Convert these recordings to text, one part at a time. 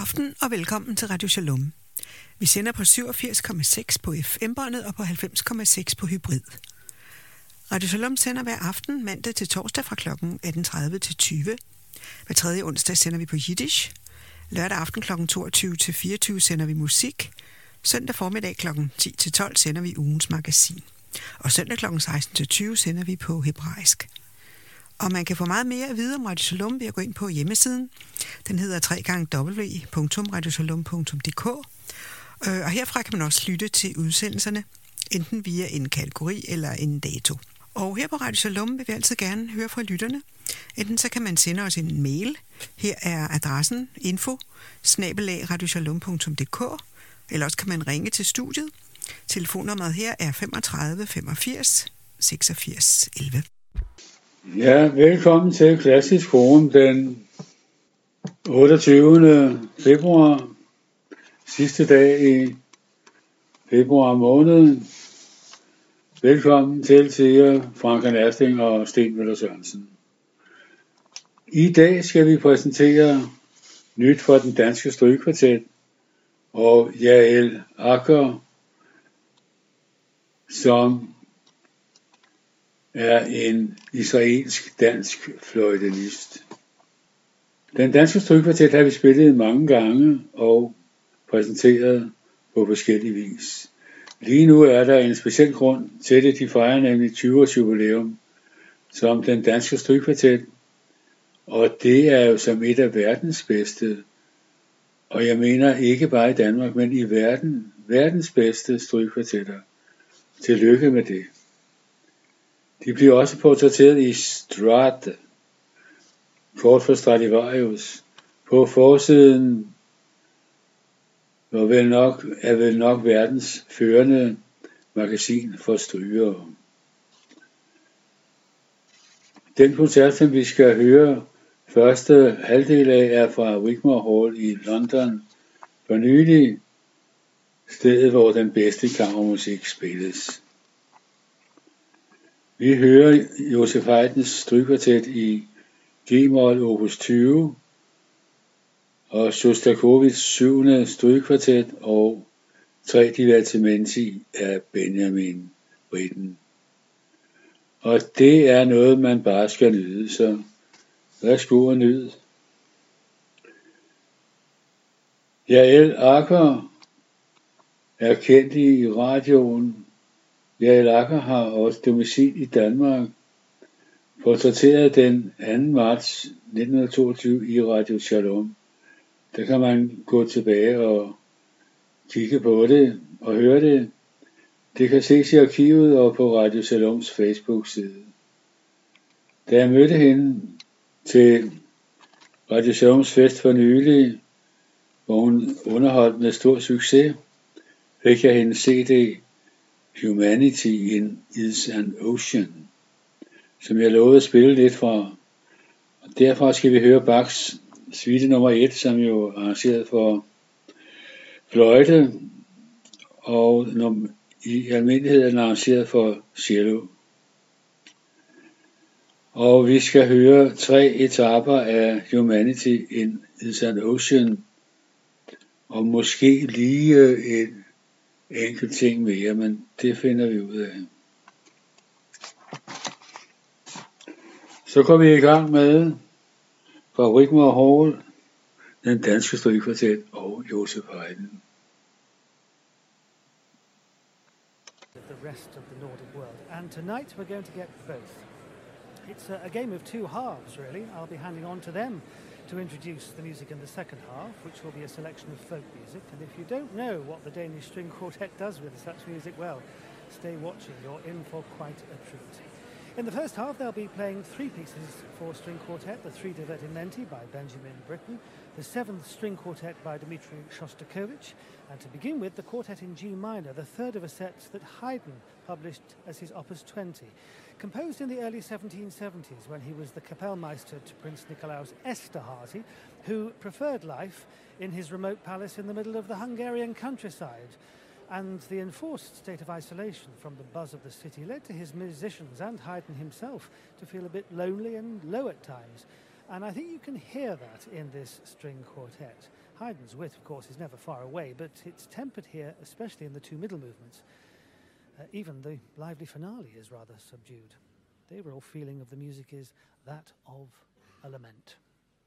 aften og velkommen til Radio Shalom. Vi sender på 87,6 på FM-båndet og på 90,6 på hybrid. Radio Shalom sender hver aften mandag til torsdag fra kl. 18.30 til 20. Hver tredje onsdag sender vi på Yiddish. Lørdag aften kl. 22 til 24 sender vi musik. Søndag formiddag kl. 10 til 12 sender vi ugens magasin. Og søndag kl. 16 til 20 sender vi på hebraisk. Og man kan få meget mere at vide om Radio Shalom ved at gå ind på hjemmesiden. Den hedder www.radioshalom.dk. Og herfra kan man også lytte til udsendelserne, enten via en kategori eller en dato. Og her på Radio Shalom vil vi altid gerne høre fra lytterne. Enten så kan man sende os en mail. Her er adressen info@radioshalom.dk. Eller også kan man ringe til studiet. Telefonnummeret her er 35 85 86 11. Ja, velkommen til Klassisk Forum den 28. februar, sidste dag i februar måned. Velkommen til jer, Frank Ersting og Sten Møller Sørensen. I dag skal vi præsentere nyt fra den danske strygekvartet og Yael Acker, som er en israelsk dansk fløjtenist. Den danske strygekvartet har vi spillet mange gange og præsenteret på forskellig vis. Lige nu er der en speciel grund til det. De fejrer nemlig 20-års jubilæum som den danske strygekvartet, og det er jo som et af verdens bedste, og jeg mener ikke bare i Danmark, men i verden, verdens bedste strygekvartetter. Tillykke med det. De bliver også portrætteret i Strade, kort for Stradivarius. På forsiden er vel nok verdens førende magasin for strygere. Den koncert, som vi skal høre første halvdel af, er fra Wigmore Hall i London. For nylig stedet, hvor den bedste kammermusik spilles. Vi hører Josef Haydns strygekvartet i G-mol opus 20 og Shostakovich 7. strygekvartet og 3 divertimenti af Benjamin Britten. Og det er noget, man bare skal nyde, så værsgo og nyd. Yael Acker er kendt i radioen. Yael Acker har også domicil i Danmark. Portrætteret den 2. marts 1922 i Radio Shalom. Der kan man gå tilbage og kigge på det og høre det. Det kan ses i arkivet og på Radio Shaloms Facebook-side. Da jeg mødte hende til Radio Shaloms fest for nylig, hvor hun underholdt med stor succes, fik jeg hendes CD Humanity is an Ocean, som jeg lovede at spille lidt fra. Og derfra skal vi høre Bachs suite nummer 1, som jo er arrangeret for fløjte, og i almindelighed er den arrangeret for cello. Og vi skal høre 3 etaper af Humanity is an Ocean, og måske lige en enkelt ting mere, men det finder vi ud af. Så går vi i gang med fra Wigmore Hall, den danske strygekvartet og Josef Haydn. The rest of the Nordic world, and tonight we're going to get both. It's a game of two halves, really. I'll be handing on to them to introduce the music in the second half, which will be a selection of folk music. And if you don't know what the Danish String Quartet does with such music, well, stay watching. You're in for quite a treat. In the first half, they'll be playing 3 pieces for string quartet: the 3 divertimenti by Benjamin Britten, the 7th string quartet by Dmitri Shostakovich, and to begin with, the quartet in G minor, the third of a set that Haydn published as his Opus 20. Composed in the early 1770s when he was the Kapellmeister to Prince Nikolaus Esterházy, who preferred life in his remote palace in the middle of the Hungarian countryside. And the enforced state of isolation from the buzz of the city led to his musicians and Haydn himself to feel a bit lonely and low at times. And I think you can hear that in this string quartet. Haydn's wit, of course, is never far away, but it's tempered here, especially in the two middle movements. Even the lively finale is rather subdued. The overall feeling of the music is that of a lament.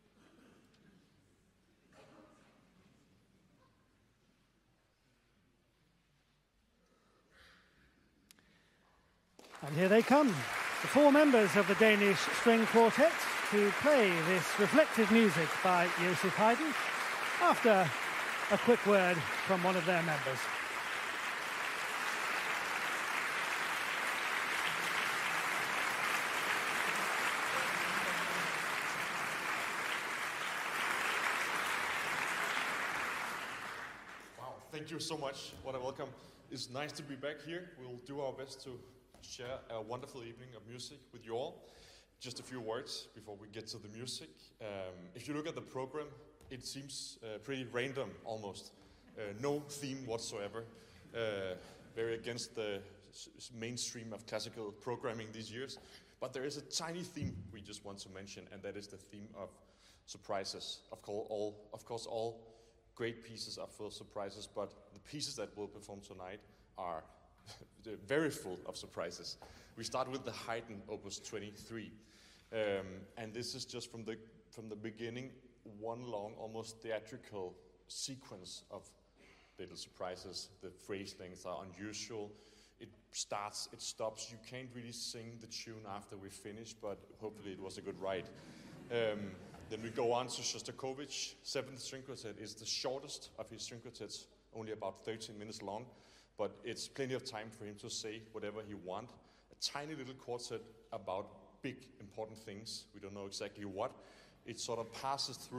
And here they come, the four members of the Danish String Quartet, to play this reflective music by Joseph Haydn after a quick word from one of their members. Wow, thank you so much. What a welcome. It's nice to be back here. We'll do our best to share a wonderful evening of music with you all. Just a few words before we get to the music. If you look at the program, it seems pretty random almost. No theme whatsoever. Very against the mainstream of classical programming these years. But there is a tiny theme we just want to mention, and that is the theme of surprises. Of course, all great pieces are full of surprises, but the pieces that we'll perform tonight are very full of surprises. We start with the Haydn Opus 23, and this is just from the beginning, one long, almost theatrical sequence of little surprises. The phrase lengths are unusual. It starts, it stops. You can't really sing the tune after we finish, but hopefully it was a good ride. Then we go on to Shostakovich. Seventh String Quartet is the shortest of his string quartets, only about 13 minutes long. But it's plenty of time for him to say whatever he wants. A tiny little quartet about big, important things. We don't know exactly what. It sort of passes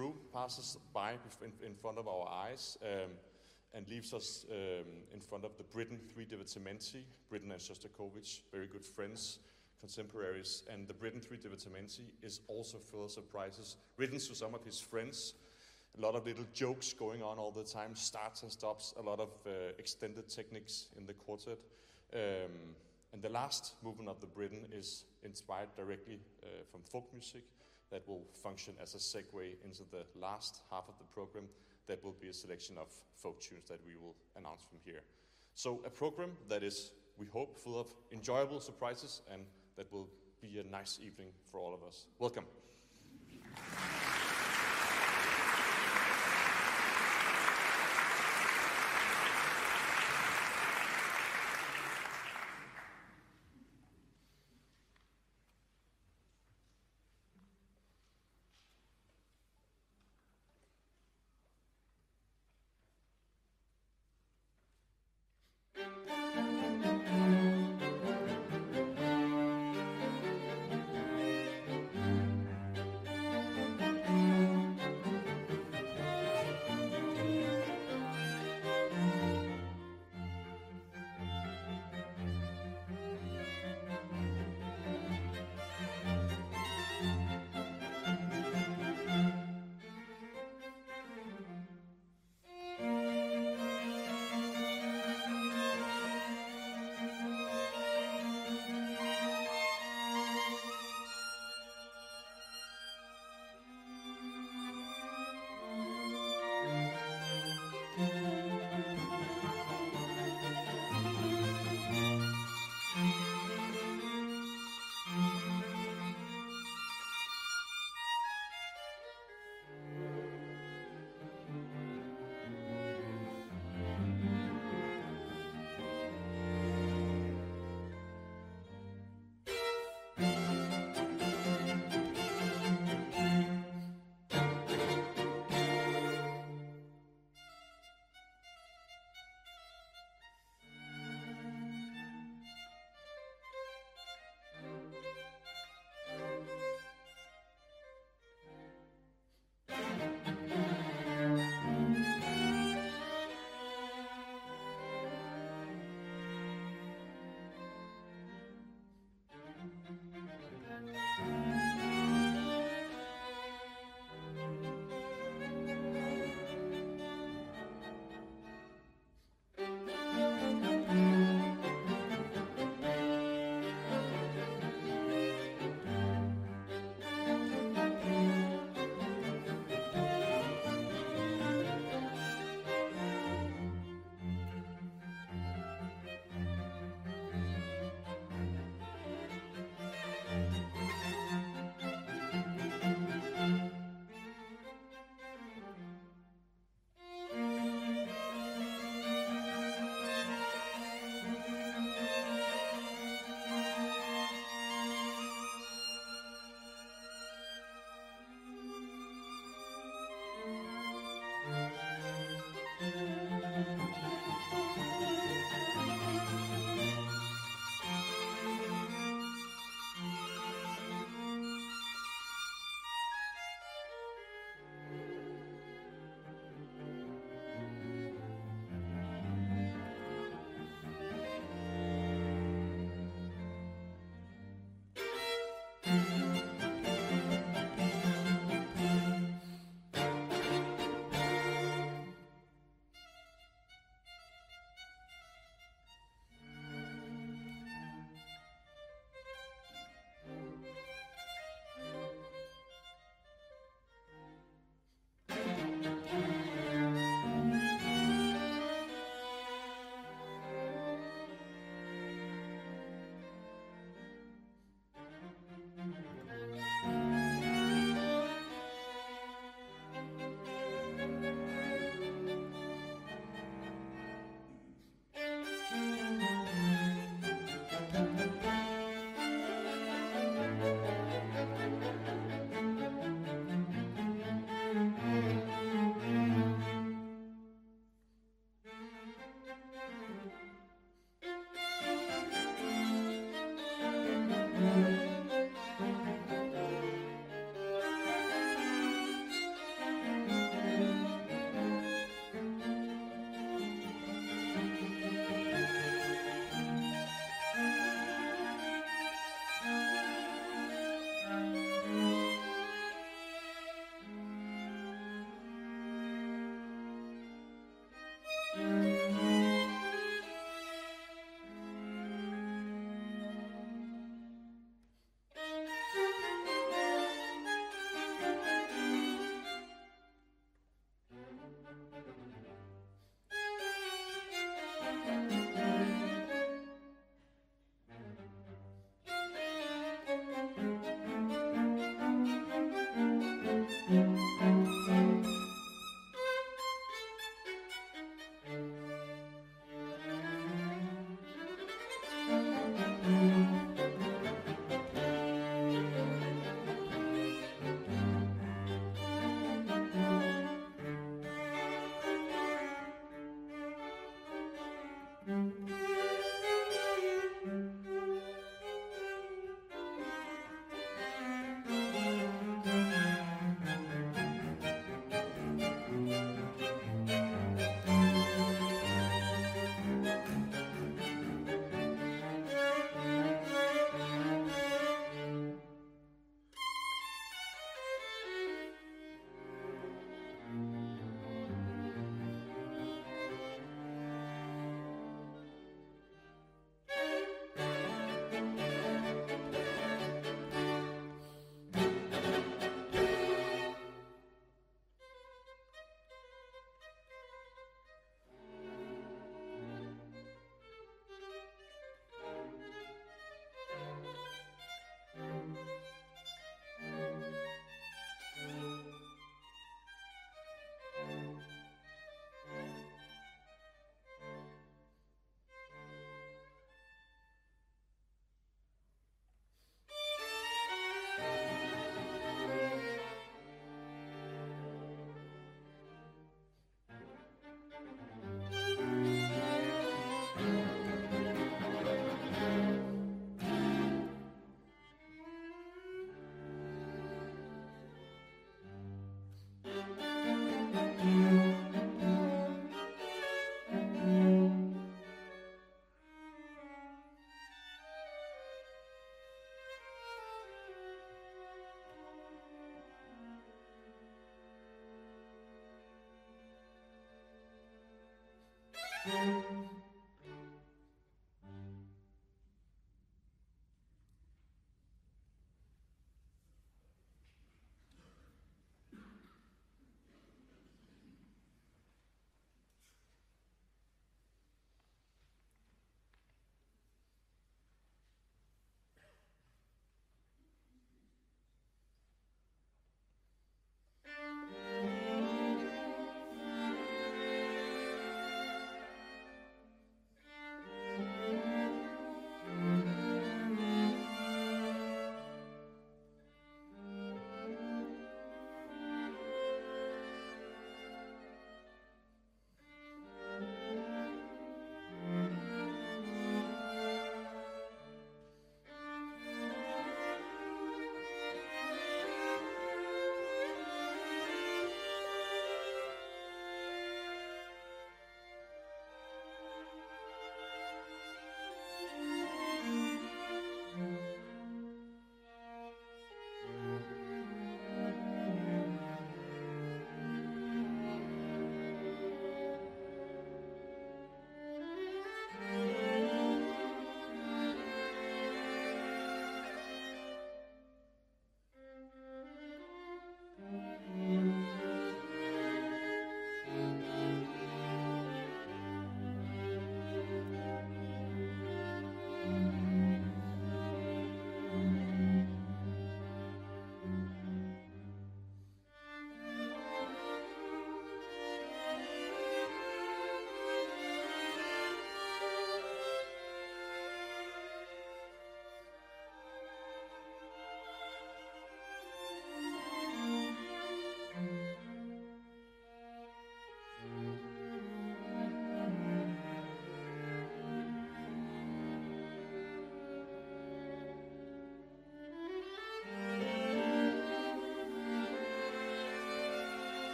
by in front of our eyes and leaves us in front of the Britten Three Divertimenti. Britten and Shostakovich, very good friends, contemporaries. And the Britten Three Divertimenti is also full of surprises, written to some of his friends. A lot of little jokes going on all the time, starts and stops, a lot of extended techniques in the quartet. And the last movement of the Britten is inspired directly from folk music that will function as a segue into the last half of the program. That will be a selection of folk tunes that we will announce from here. So a program that is, we hope, full of enjoyable surprises and that will be a nice evening for all of us. Welcome.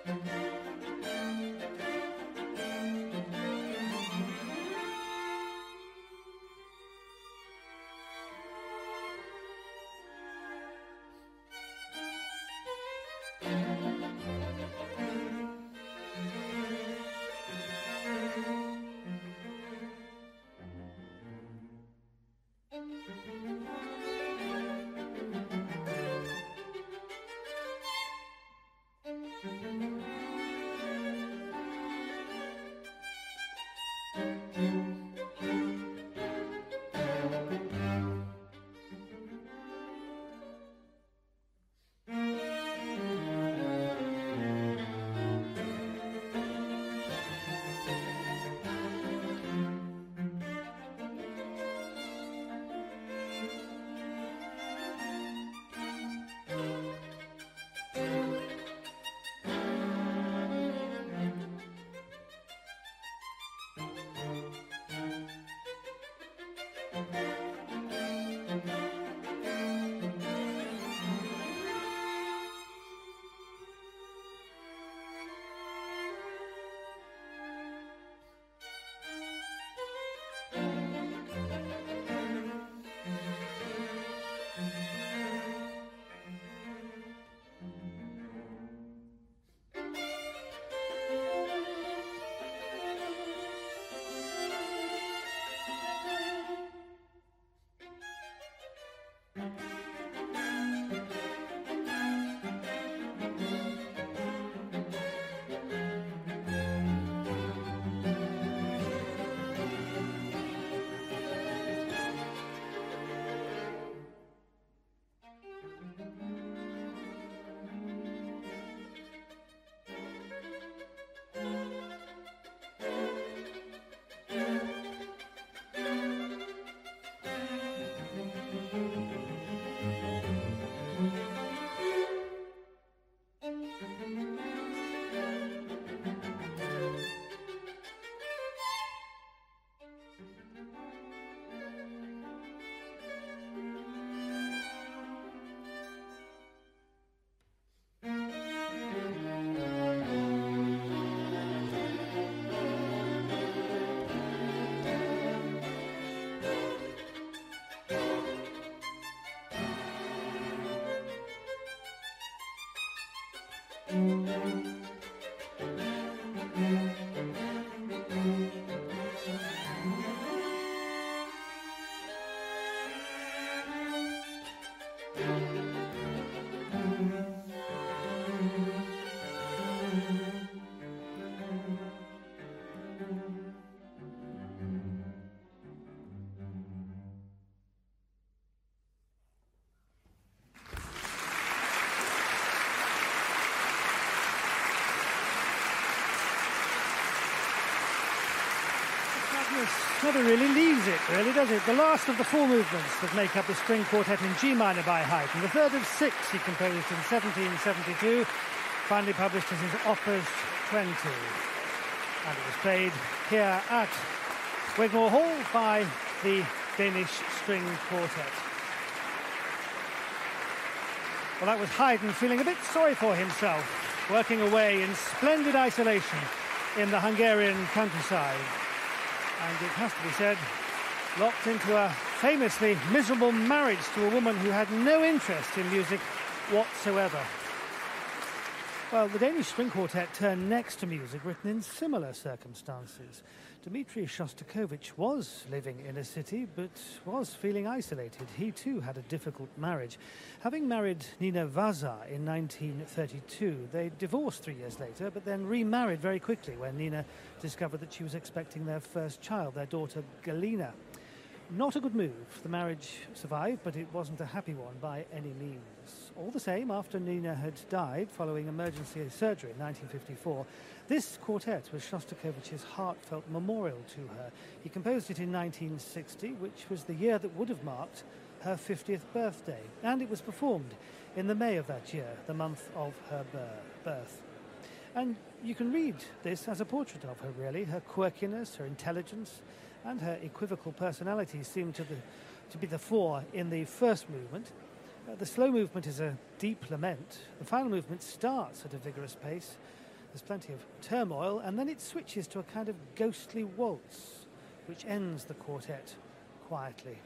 Never really leaves it, really, does it? The last of the four movements that make up the string quartet in G minor by Haydn. The third of six he composed in 1772, finally published as his Opus 20. And it was played here at Wigmore Hall by the Danish String Quartet. Well, that was Haydn feeling a bit sorry for himself, working away in splendid isolation in the Hungarian countryside. And it has to be said, locked into a famously miserable marriage to a woman who had no interest in music whatsoever. Well, the Danish String Quartet turned next to music written in similar circumstances. Dmitri Shostakovich was living in a city, but was feeling isolated. He too had a difficult marriage. Having married Nina Vazar in 1932, they divorced 3 years later, but then remarried very quickly when Nina discovered that she was expecting their first child, their daughter Galina. Not a good move. The marriage survived, but it wasn't a happy one by any means. All the same, after Nina had died following emergency surgery in 1954, this quartet was Shostakovich's heartfelt memorial to her. He composed it in 1960, which was the year that would have marked her 50th birthday, and it was performed in the May of that year, the month of her birth. And you can read this as a portrait of her, really. Her quirkiness, her intelligence, and her equivocal personality seem to be the fore in the first movement. The slow movement is a deep lament. The final movement starts at a vigorous pace, There's plenty of turmoil, and then it switches to a kind of ghostly waltz, which ends the quartet quietly.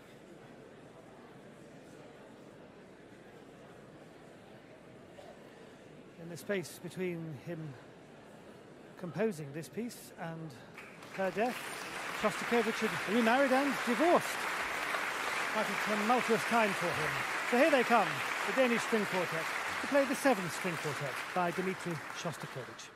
In the space between him composing this piece and her death, Shostakovich had remarried and divorced. Quite a tumultuous time for him. So here they come, the Danish String Quartet, to play the Seventh String Quartet by Dmitri Shostakovich.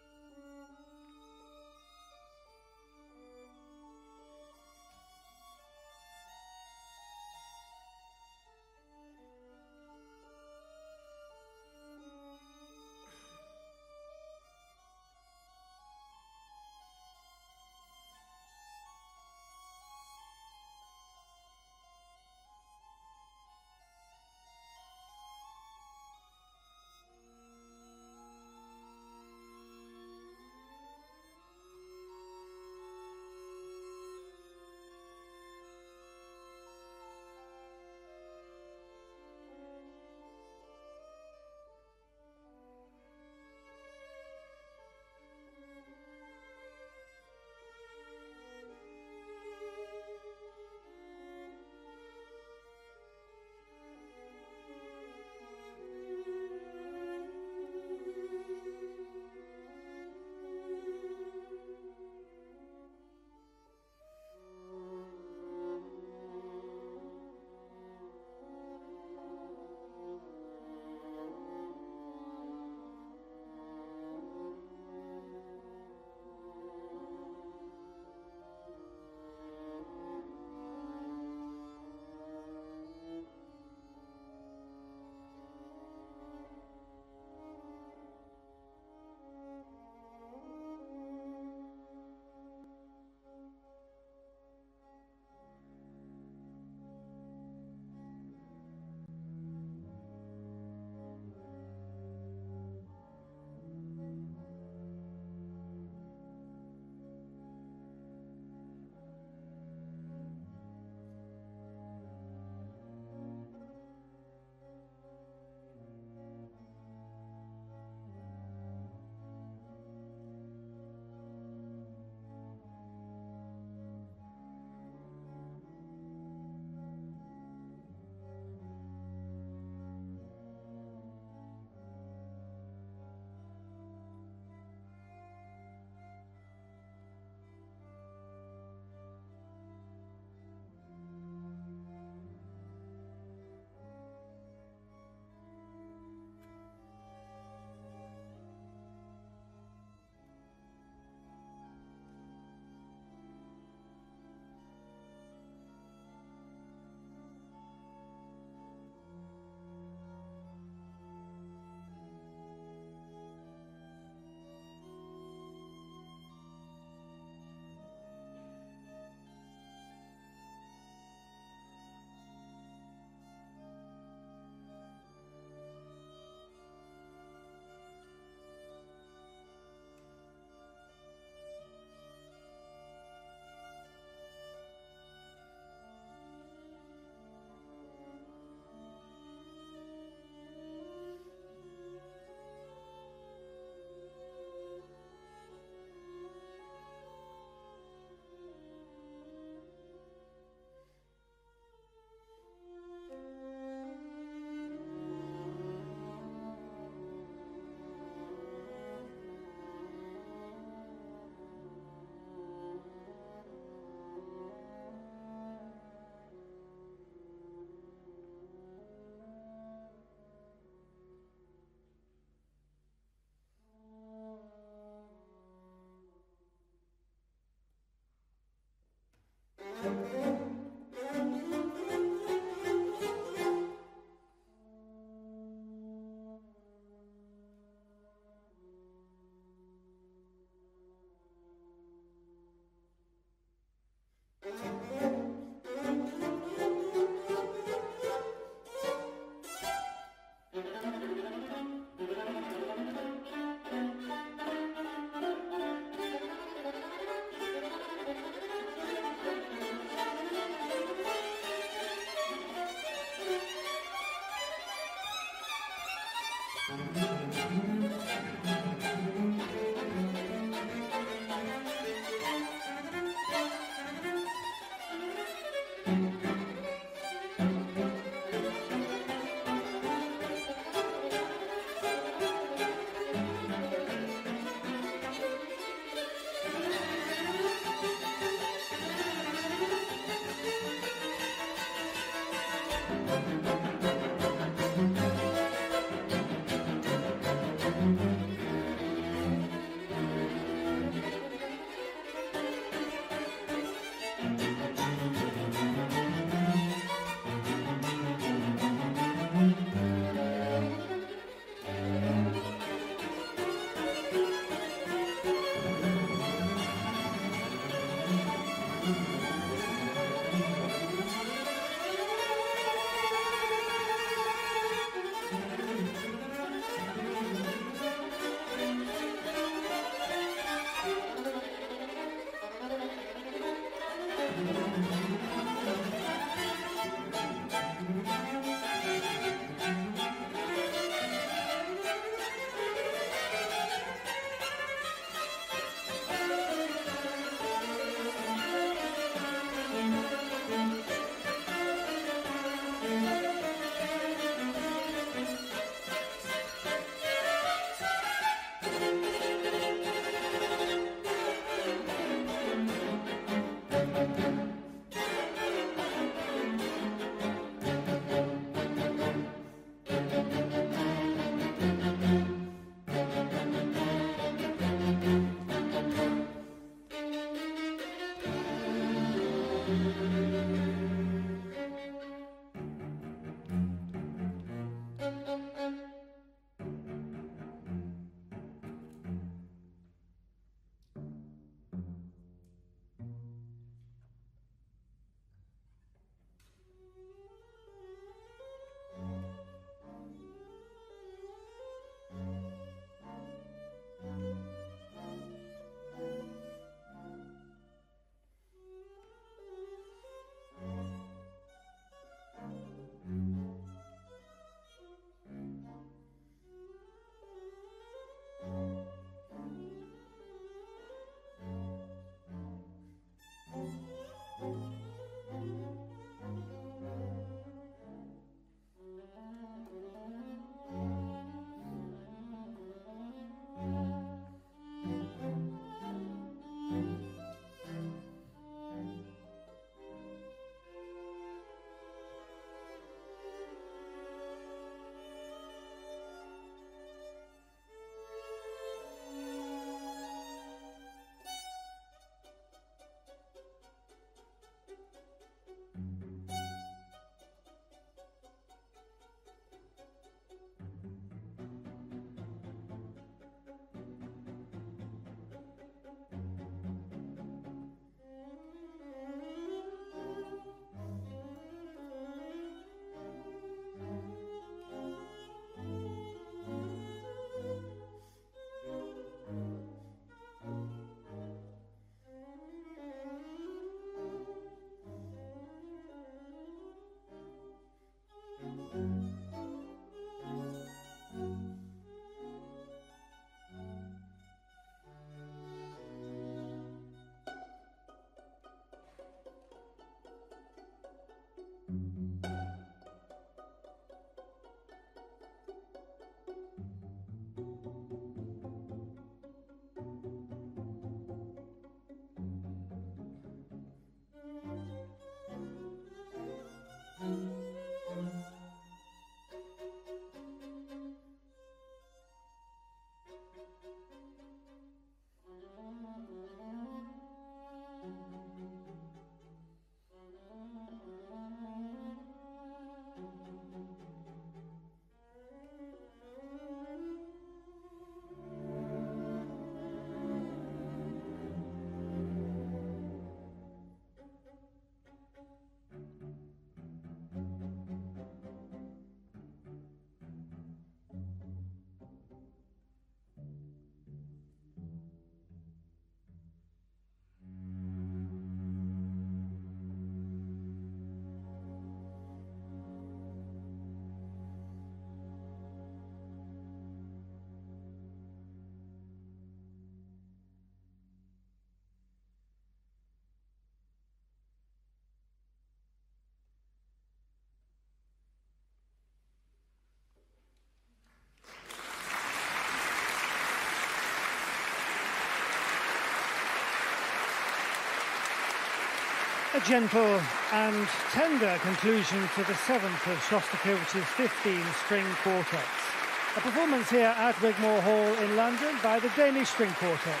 A gentle and tender conclusion to the seventh of Shostakovich's 15 string quartets. A performance here at Wigmore Hall in London by the Danish String Quartet.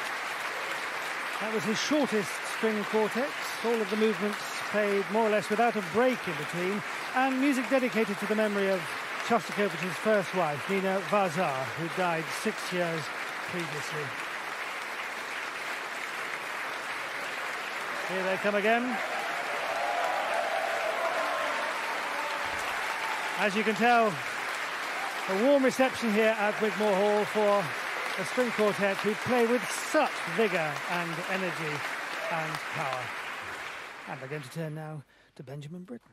That was his shortest string quartet, all of the movements played more or less without a break in between, and music dedicated to the memory of Shostakovich's first wife, Nina Vazar, who died 6 years previously. Here they come again. As you can tell, a warm reception here at Wigmore Hall for a string quartet who play with such vigour and energy and power. And we're going to turn now to Benjamin Britten.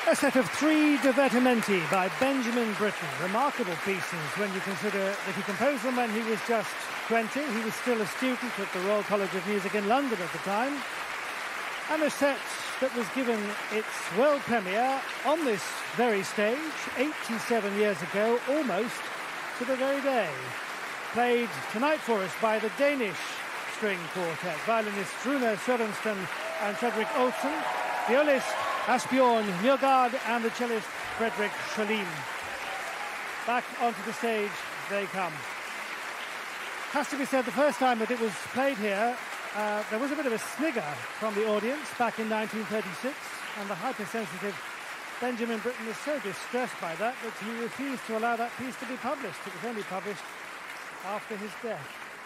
A set of 3 Divertimenti by Benjamin Britten. Remarkable pieces when you consider that he composed them when he was just 20. He was still a student at the Royal College of Music in London at the time. And a set that was given its world premiere on this very stage 87 years ago, almost to the very day. Played tonight for us by the Danish String Quartet, violinists Rune Sørensen and Fredrik Olsen, violist Asbjørn Njørgaard and the cellist Fredrik Scholin. Back onto the stage they come. Has to be said, the first time that it was played here, there was a bit of a snigger from the audience back in 1936, and the hypersensitive Benjamin Britten was so distressed by that he refused to allow that piece to be published. It was only published after his death.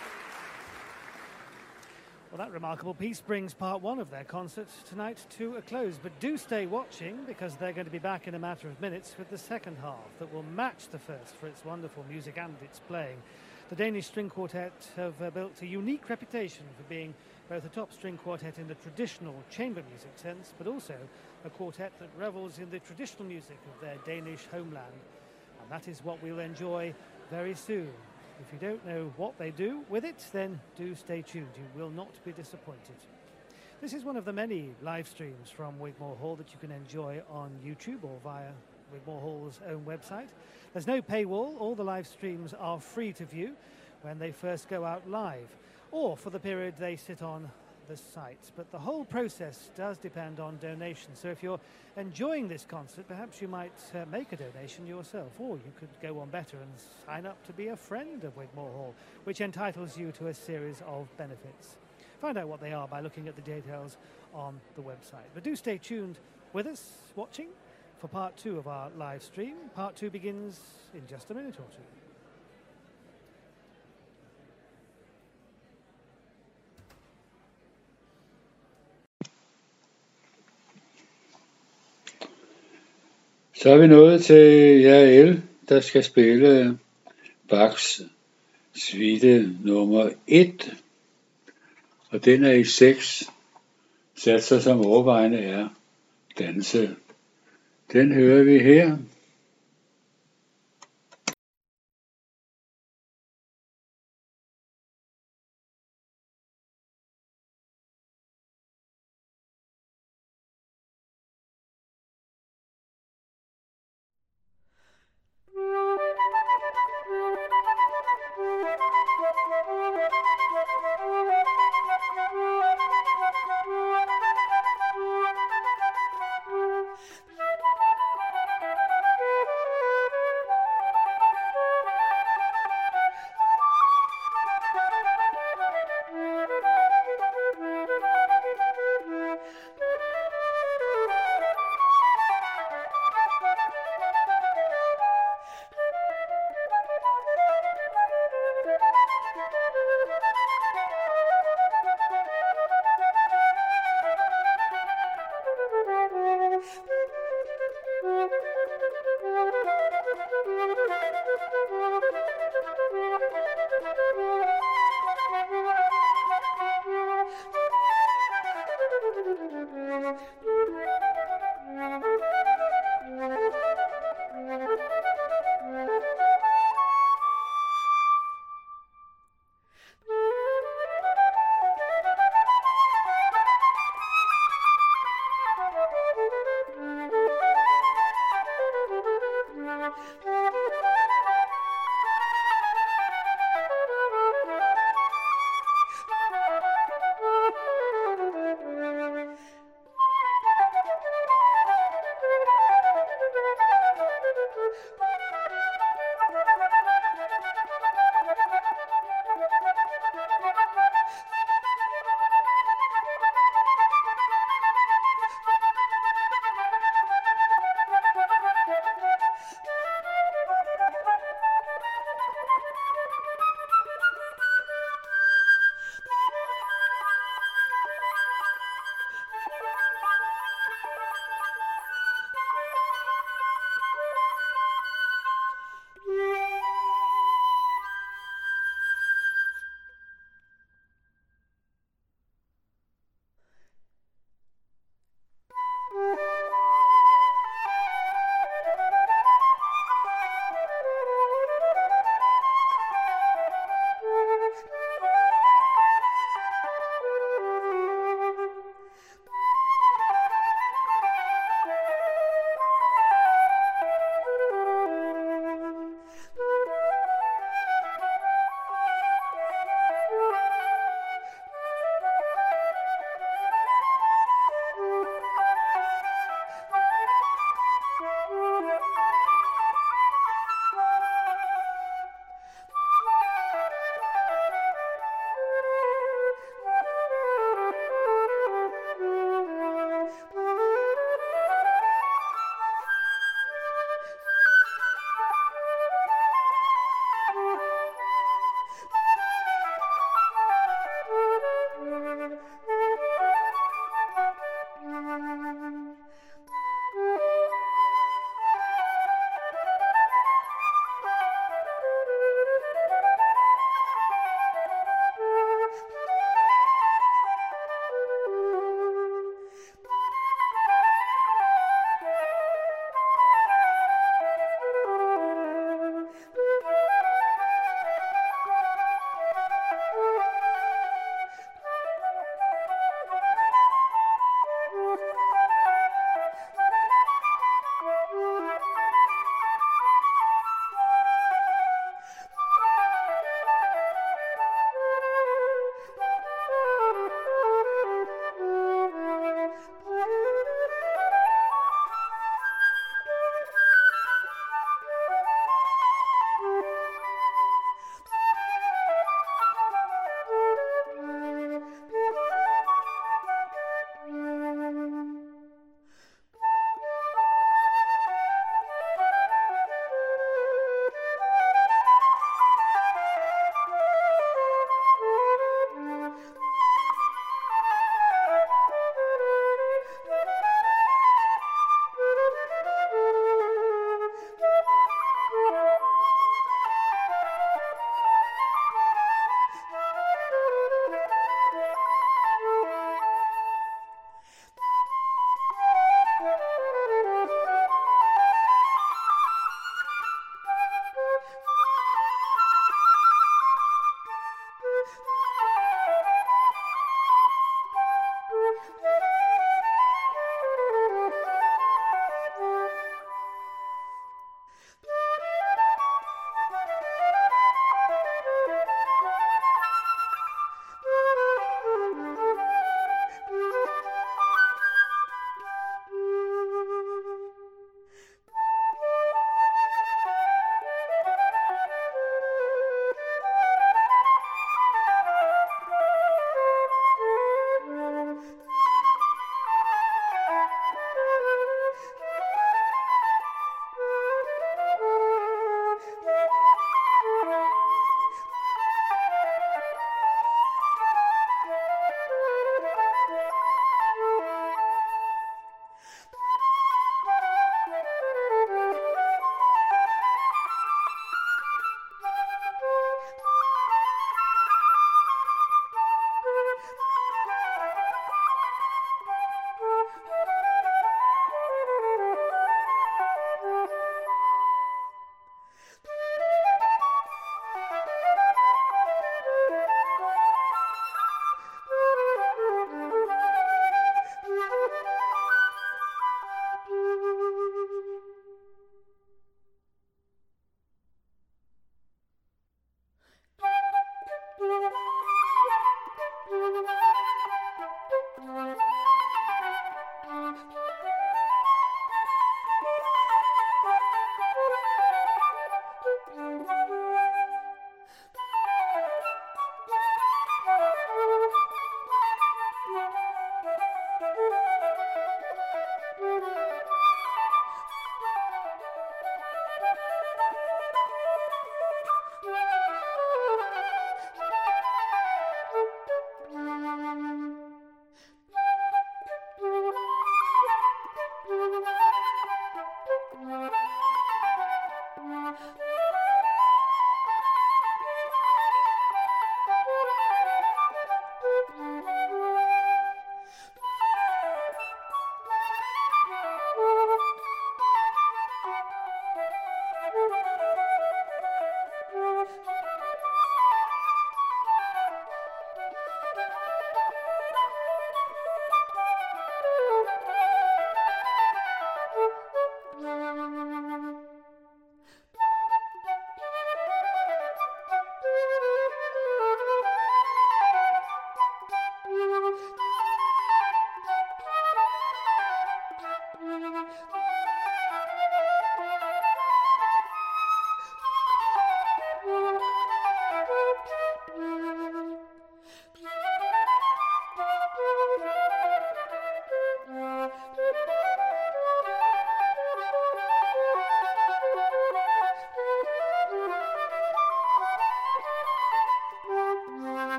Well, that remarkable piece brings part 1 of their concert tonight to a close. But do stay watching, because they're going to be back in a matter of minutes with the second half that will match the first for its wonderful music and its playing. The Danish String Quartet have built a unique reputation for being both a top string quartet in the traditional chamber music sense, but also a quartet that revels in the traditional music of their Danish homeland. And that is what we'll enjoy very soon. If you don't know what they do with it, then do stay tuned. You will not be disappointed. This is one of the many live streams from Wigmore Hall that you can enjoy on YouTube or via Wigmore Hall's own website. There's no paywall. All the live streams are free to view when they first go out live, or for the period they sit on the site. But the whole process does depend on donations. So if you're enjoying this concert, perhaps you might make a donation yourself, or you could go on better and sign up to be a friend of Wigmore Hall, which entitles you to a series of benefits. Find out what they are by looking at the details on the website. But do stay tuned with us, watching, for part 2 of our live stream. Part 2 begins in just a minute or two. Så er vi nået til Jael, der skal spille Bachs suite nummer 1, og den er i 6 satser, som overvejende er danse. Den hører vi her.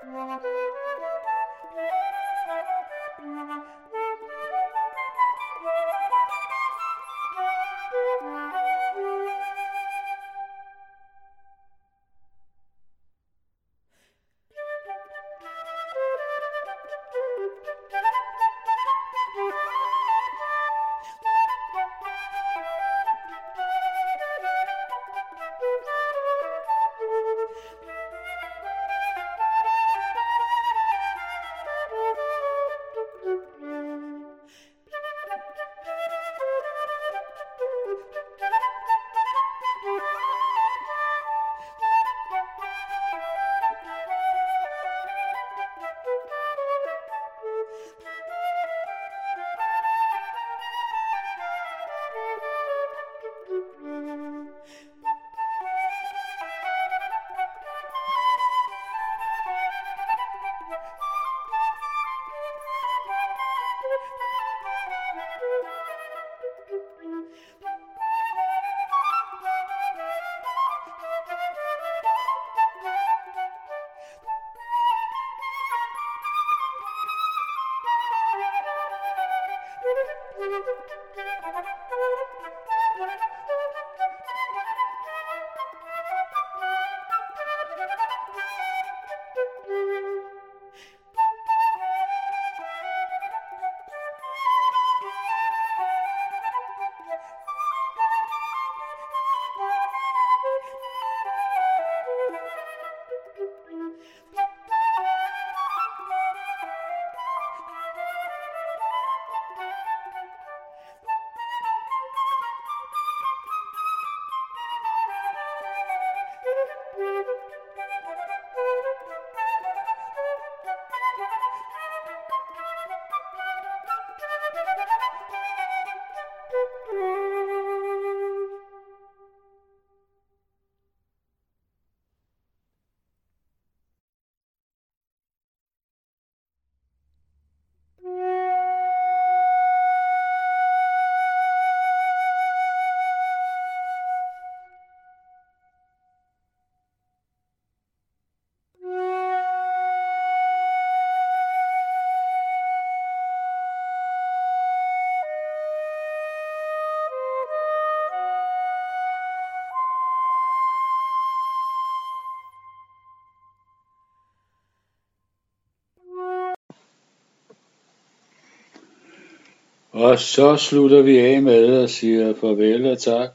Og så slutter vi af med at sige farvel og tak.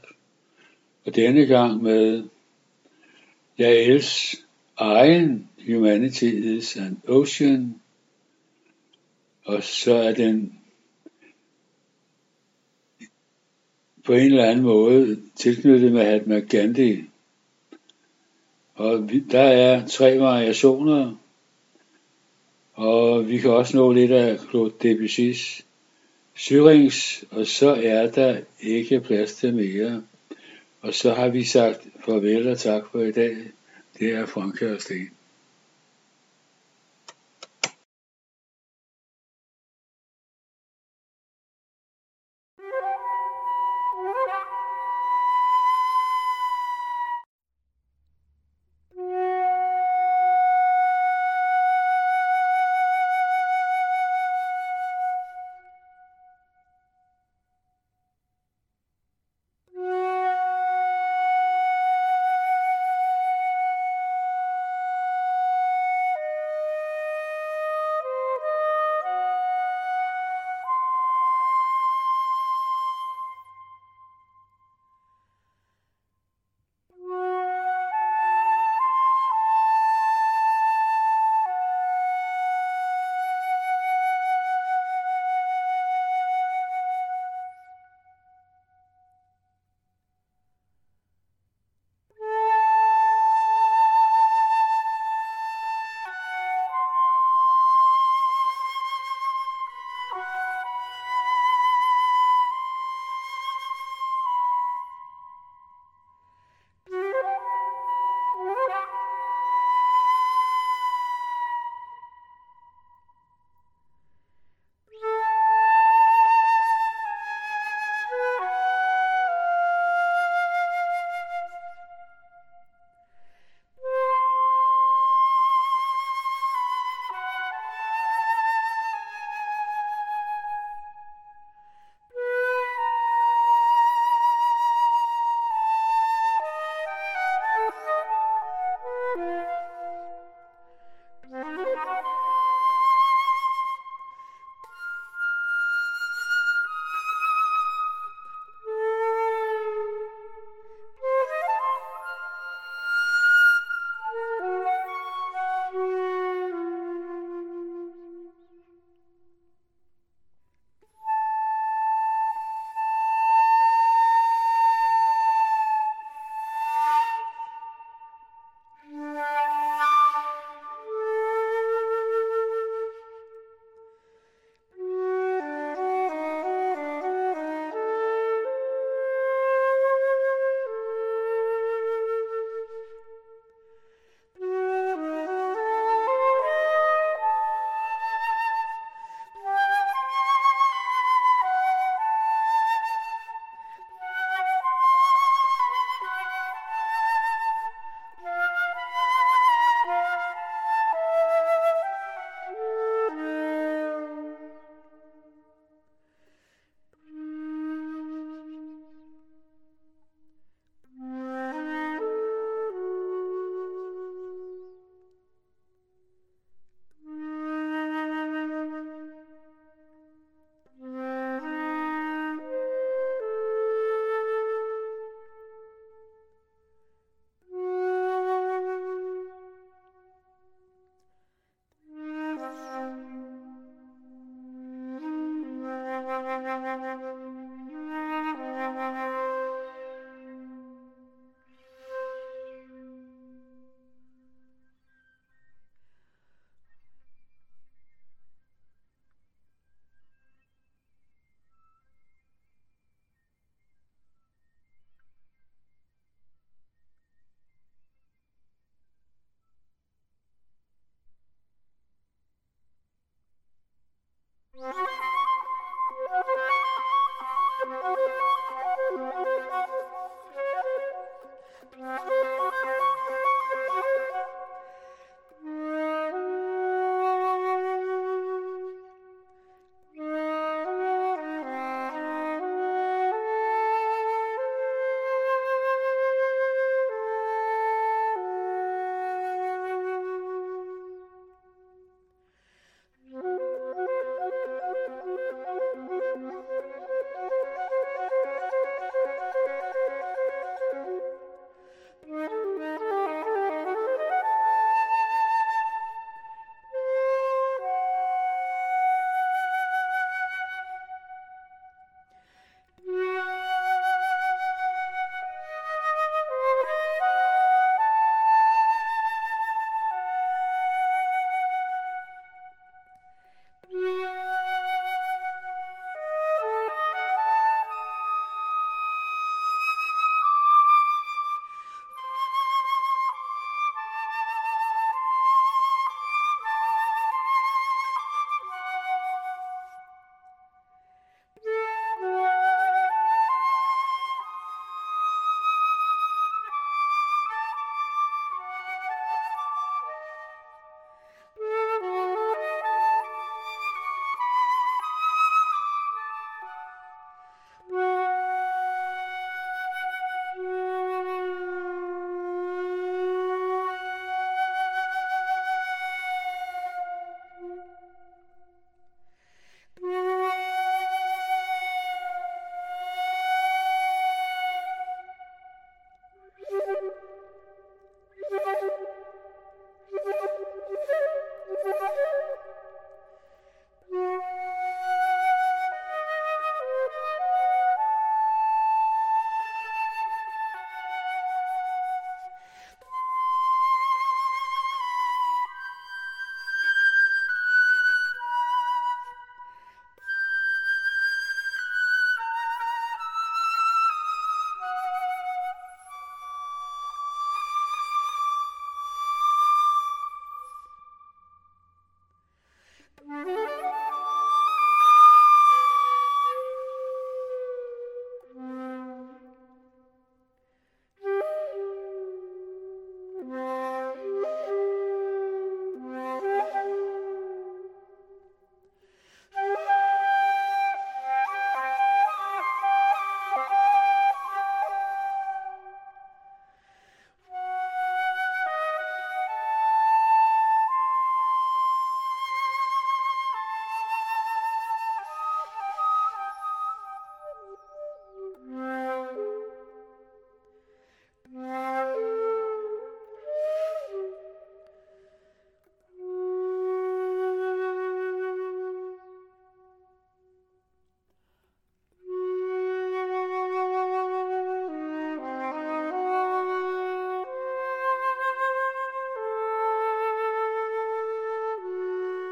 Og denne gang med Jaels egen Humanity is an Ocean. Og så er den på en eller anden måde tilknyttet Mahatma Gandhi. Og der er 3 variationer. Og vi kan også nå lidt af Claude Debussy's Syrinx, og så er der ikke plads til mere. Og så har vi sagt farvel og tak for i dag. Det er Frank og Sten.